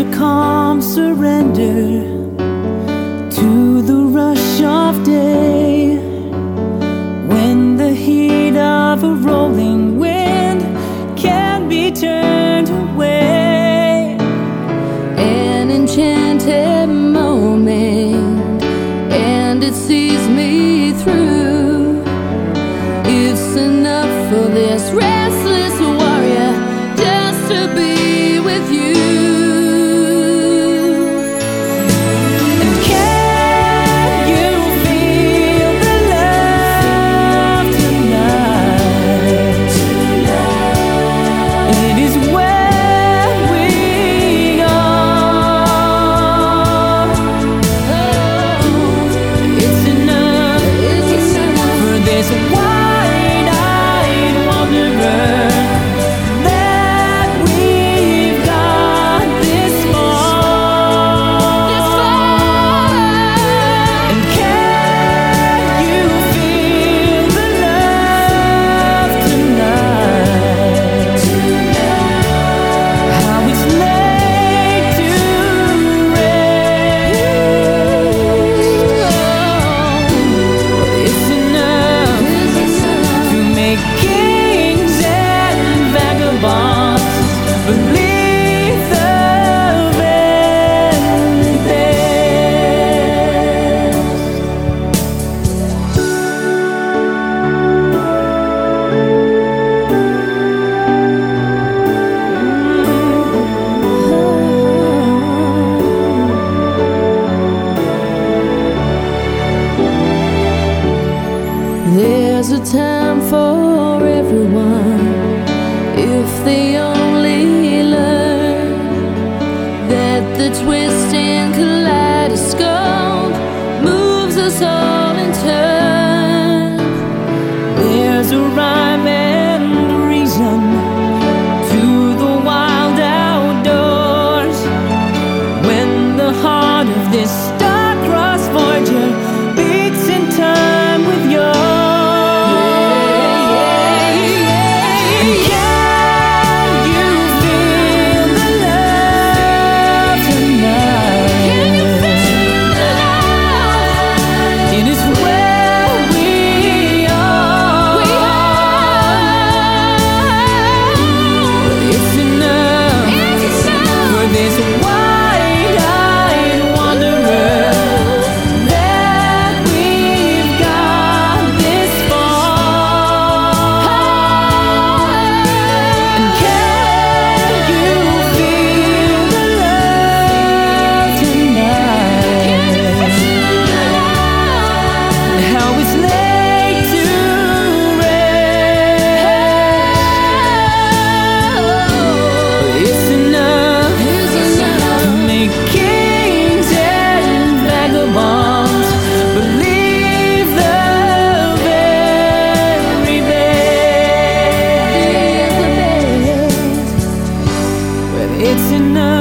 a calm surrender to the rush of day, when the heat of a rolling wind can be turned away. An enchanted moment, and it sees me through. It's enough for this restless warrior just to be with you. There's a time for everyone, if they only learn that the twisting kaleidoscope moves us all in turn. There's a rhyme and reason to the wild outdoors, when the heart of this star-crossed voyager beats in time with yours. It's enough.